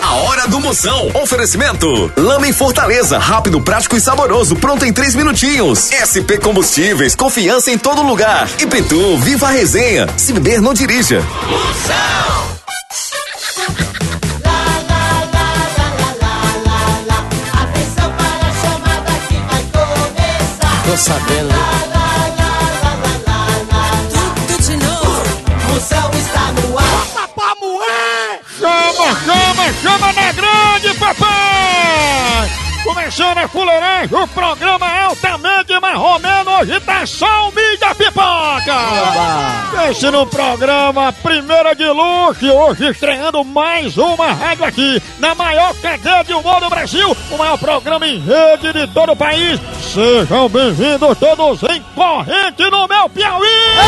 A hora do Moção. Oferecimento. Lama em Fortaleza. Rápido, prático e saboroso. Pronto em 3 minutinhos. SP Combustíveis. Confiança em todo lugar. E Pitu, viva a resenha. Se beber, não dirija. Moção. Atenção para a chamada que vai começar. Tô sabendo, né? Tudo de novo. Moção está no ar. Papai moer! Chama na grande, papai! Começando a fuleiragem, o programa é altamente marromeno, hoje tá só o mídia pipoca! Pense no programa Primeira de Luxo, hoje estreando mais uma rádio aqui, na maior cadeia de humor do Brasil, o maior programa em rede de todo o país. Sejam bem-vindos todos em Corrente no Meu Piauí!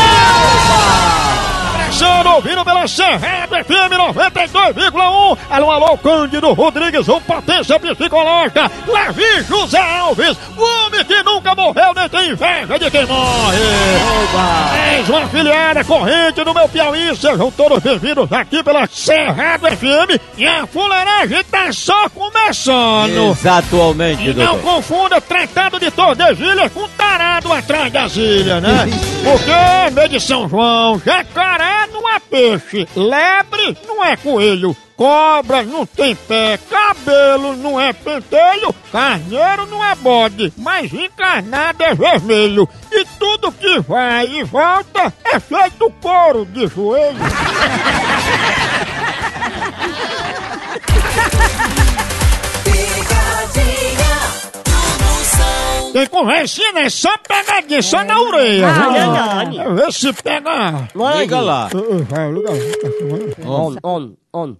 Ouvindo pela Cerrado FM 92,1. Alô, Cândido Rodrigues, o Potência Psicológica. Levi José Alves, o homem que nunca morreu nem tem inveja de quem morre. Mais uma afiliada corrente no Meu Piauí. Sejam todos bem-vindos aqui pela Cerrado FM. E a fuleiragem tá só começando. Exatamente, E não confunda tratado de Tordesilhas com tarado atrás das ilhas, né? Porque meio de São João, jacaré não é peixe, lebre não é coelho, cobra não tem pé, cabelo não é pentelho, carneiro não é bode, mas encarnado é vermelho. E tudo que vai e volta é feito couro de joelho. Tem conversinha, né? Só pegadinha, só na orelha. Vê se pega. Liga lá. Vai, liga lá. On.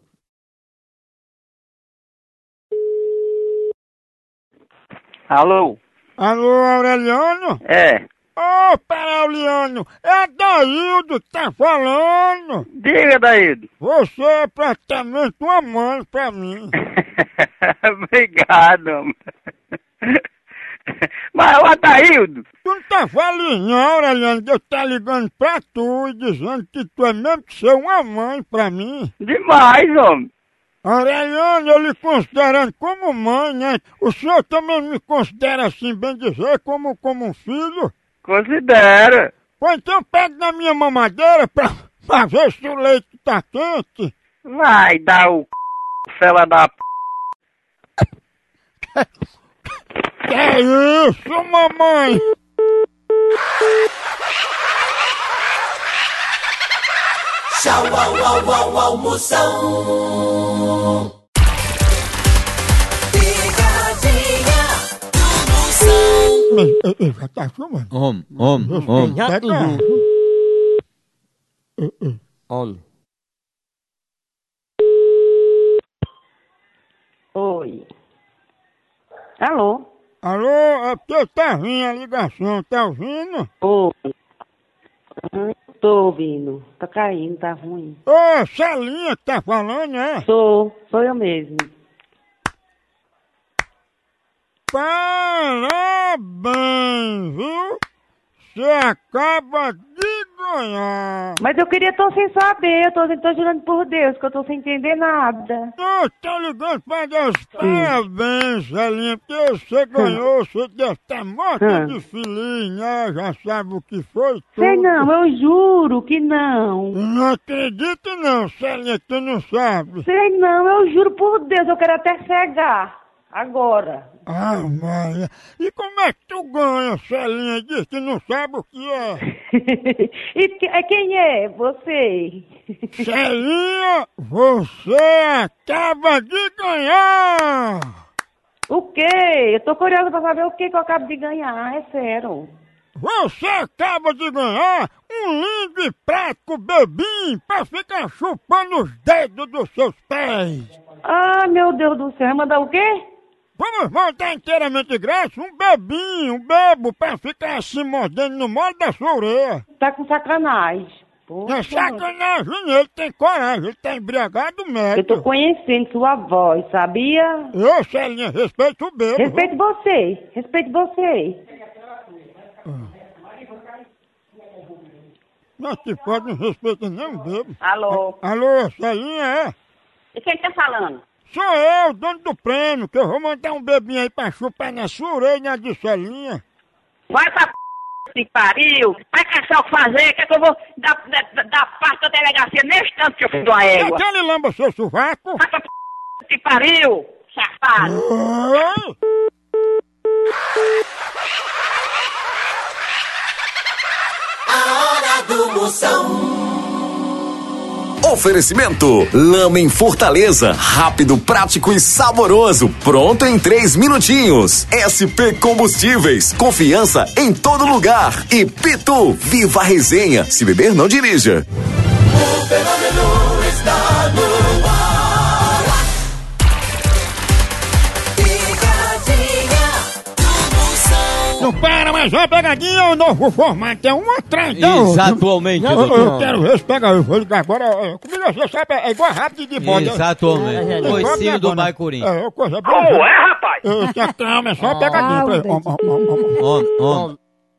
Alô? Alô, Aureliano? É. Ô, Aureliano, é Daildo que tá falando. Diga, Daído. Você é praticamente uma mãe pra mim. Obrigado. Mas, ô Adaildo, Tu não tá feliz não, Aureliano, de eu tá ligando pra tu e dizendo que tu é mesmo que ser uma mãe pra mim. demais, homem. Aureliano, eu lhe considerando como mãe, né? O senhor também me considera assim, bem dizer, como um filho? Considera. Pois então pega na minha mamadeira pra ver se o leite tá quente. Vai dar o fela da p... Que é isso, mamãe? Tchau, au, Moção. Pegadinha do Moção. Mas ele já tá filmando. Pega. On. Oi. Alô? Alô, é porque tá vindo a ligação, tá ouvindo? Oi. Tô ouvindo. Tá caindo, tá ruim. Ô, Celinha que tá falando, né? Sou eu mesmo. Parabéns, viu? Você acaba de ganhar. Mas eu queria tô sem saber, eu tô jurando por Deus que eu tô sem entender nada. Eu tô ligando pra dar os parabéns, Celinha, porque você ganhou, você deve estar morta de feliz, né? Já sabe o que foi tudo. Sei não, eu juro que não. Não acredito não, Celinha, que tu não sabe. Sei não, eu juro por Deus, eu quero até cegar. Agora. Ah, mãe. E como é que tu ganha, Celinha? Diz que não sabe o que é. Quem é? Você? Celinha, você acaba de ganhar! O quê? Eu tô curiosa pra saber o que eu acabo de ganhar, é sério. Você acaba de ganhar um lindo e prático bebinho pra ficar chupando os dedos dos seus pés. Ah, meu Deus do céu, vai mandar o quê? Vamos mandar inteiramente grátis um bebinho, um bebo pra ficar assim mordendo no molho da sua orelha. Tá com sacanagem. Não é sacanagem, ele tem coragem, ele tá embriagado mesmo. Eu tô conhecendo sua voz, sabia? Eu, Celinha, respeito o bebo. Respeito você, respeito você. Não se pode, não respeita nem um bebo. Alô? Alô, Celinha, é? E quem tá falando? Sou eu, dono do prêmio, que eu vou mandar um bebinho aí pra chupar na sua orelha e na de Celinha. Vai pra que pariu. Vai caçar o que fazer, que eu vou dar parte da delegacia nesse tanto que eu fui de uma égua. Quer que ele lamba seu sovaco? Vai pra que pariu, safado. Oi? A hora do Moção. Oferecimento Lama em Fortaleza, rápido, prático e saboroso, pronto em 3 minutinhos. SP Combustíveis, confiança em todo lugar. E Pitu, viva a resenha, se beber não dirija. O fenômeno está no ar. Picadinha do Moção. Não para, mas a pegadinha é o novo formato, é um atrás da outra. Exatamente, Eu doutor. quero ver se pega, eu vou ligar agora. Comigo você sabe, é igual rápido de bode. Exatamente. Coicinho do Baicurim. É, coisa boa. Como é, rapaz? Tenha calma, é só uma pegadinha pra ele. On.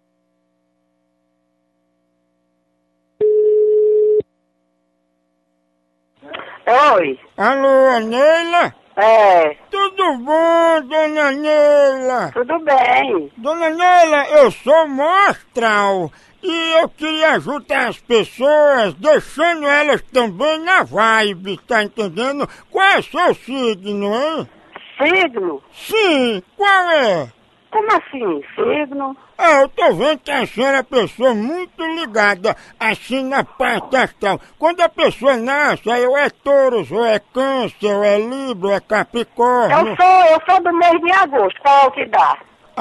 Oi. Alô, Neila? É, Tudo bom, dona Neila? tudo bem. Dona Neila, eu sou mostral e eu queria ajudar as pessoas, deixando elas também na vibe, tá entendendo? Qual é seu signo, hein? Signo? Sim, qual é? Como assim, signo? Eu tô vendo que a senhora é uma pessoa muito ligada, assim, na parte astral. Quando a pessoa nasce, aí ou é touro, ou é câncer, ou é libra, ou é capricórnio. Eu sou do mês de agosto, qual é o que dá?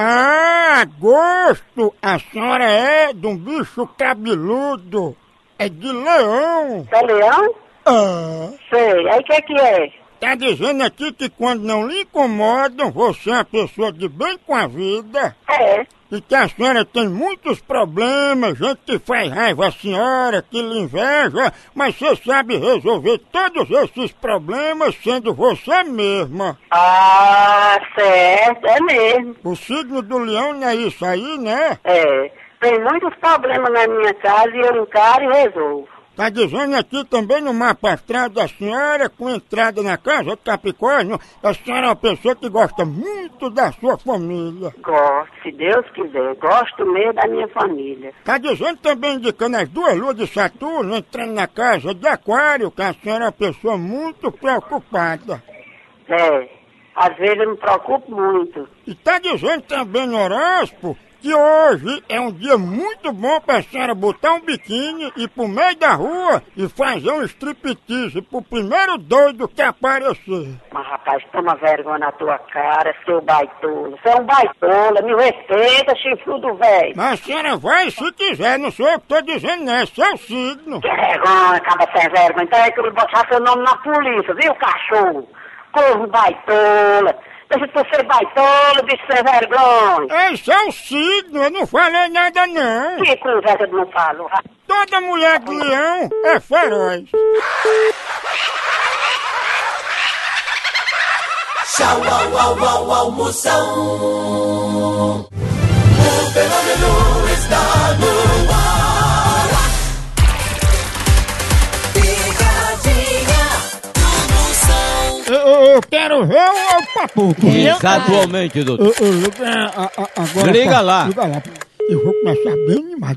Ah, agosto! A senhora é de um bicho cabeludo. É de leão. É leão? Ah, Sei, aí o que é? tá dizendo aqui que quando não lhe incomodam, você é uma pessoa de bem com a vida. É, E que a senhora tem muitos problemas, gente que faz raiva à senhora, que lhe inveja, mas você sabe resolver todos esses problemas sendo você mesma. ah, certo, é mesmo. O signo do leão não é isso aí, né? É, tem muitos problemas na minha casa e eu encaro e resolvo. Tá dizendo aqui também no mapa astral da senhora, com entrada na casa de Capricórnio, a senhora é uma pessoa que gosta muito da sua família. Gosto, se Deus quiser, gosto mesmo da minha família. Tá dizendo também, indicando as duas luas de Saturno, entrando na casa de Aquário, que a senhora é uma pessoa muito preocupada. É, às vezes eu me preocupo muito. E tá dizendo também no horóscopo que hoje é um dia muito bom pra senhora botar um biquíni, ir pro meio da rua e fazer um striptease pro primeiro doido que aparecer. Mas rapaz, toma vergonha na tua cara, seu baitola. Você é um baitola, me respeita, chifrudo velho. Mas a senhora vai se quiser, não sou eu que tô dizendo, não, é seu signo. Que vergonha, acaba sem vergonha. Então é que eu vou botar seu nome na polícia, viu, cachorro? Corvo baitola. Deixa de ser baitola, bicho sem vergonha. Esse é o signo, eu não falei nada não. Que conversa que não falo. Toda mulher de leão é feroz. Tchau, au, Moção. O fenômeno está no ar. Picadinha do Moção. Eu quero ver o papo. Exatamente, doutor. Agora, Liga lá. Liga lá. Eu vou começar bem demais.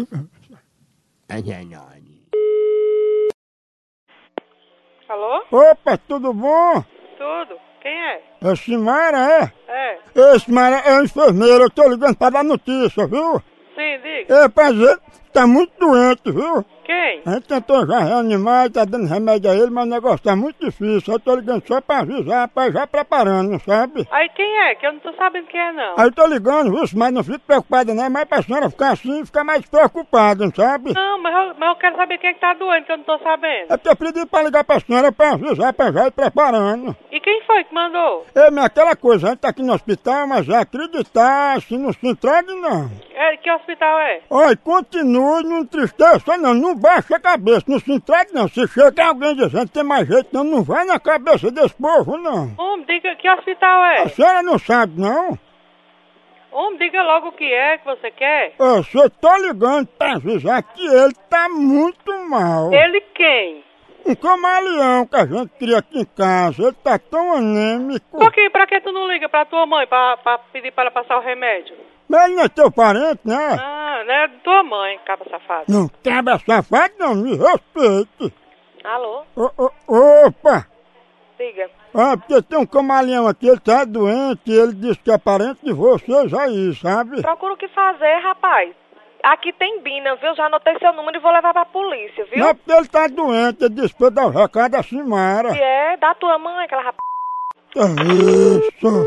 Alô? Opa, tudo bom? Tudo? Quem é? É Simara, é? É. Ei, Simara, é a enfermeira, eu tô ligando pra dar notícia, viu? Sim, diga. É, pra dizer, tá muito doente, viu? Quem? A gente tentou já reanimar, tá dando remédio a ele, mas o negócio tá muito difícil. Eu tô ligando só pra avisar, pra ir já preparando, sabe? Aí quem é? Que eu não tô sabendo quem é, não. Aí eu tô ligando, viu, mas não fique preocupada, né? Mas pra senhora ficar assim, ficar mais preocupada, sabe? Não, mas eu quero saber quem é que tá doente, que eu não tô sabendo. É porque eu pedi pra ligar pra senhora pra avisar, pra já ir preparando. E quem foi que mandou? É, mas aquela coisa, a gente tá aqui no hospital, mas é acreditar, se não se entregue, não. É, que hospital é? Olha, continue, não entristeça não, não baixa a cabeça, não se entregue não. Se chega alguém dizendo que tem mais jeito, não, não vai na cabeça desse povo, não. Homem, diga que hospital é? A senhora não sabe, não? Homem, diga logo o que é que você quer. Eu só tô ligando pra avisar que ele tá muito mal. Ele quem? Um camaleão que a gente cria aqui em casa, ele tá tão anêmico. Por quê? Pra que tu não liga pra tua mãe pra pedir pra ela passar o remédio? Mas ele não é teu parente, né? Ah, né? Tua mãe, cabra safado. Não, cabra safado não, me respeite. Alô? Opa! Diga. Ah, porque tem um camaleão aqui, ele tá doente, e ele disse que é parente de vocês aí, sabe? Procura o que fazer, rapaz. Aqui tem Bina, viu? Já anotei seu número e vou levar pra polícia, viu? Não é porque ele tá doente, ele disse pra eu dar o recado a Simara. E é da tua mãe, aquela rap... Que isso?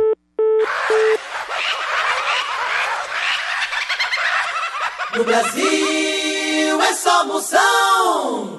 No Brasil é só Moção.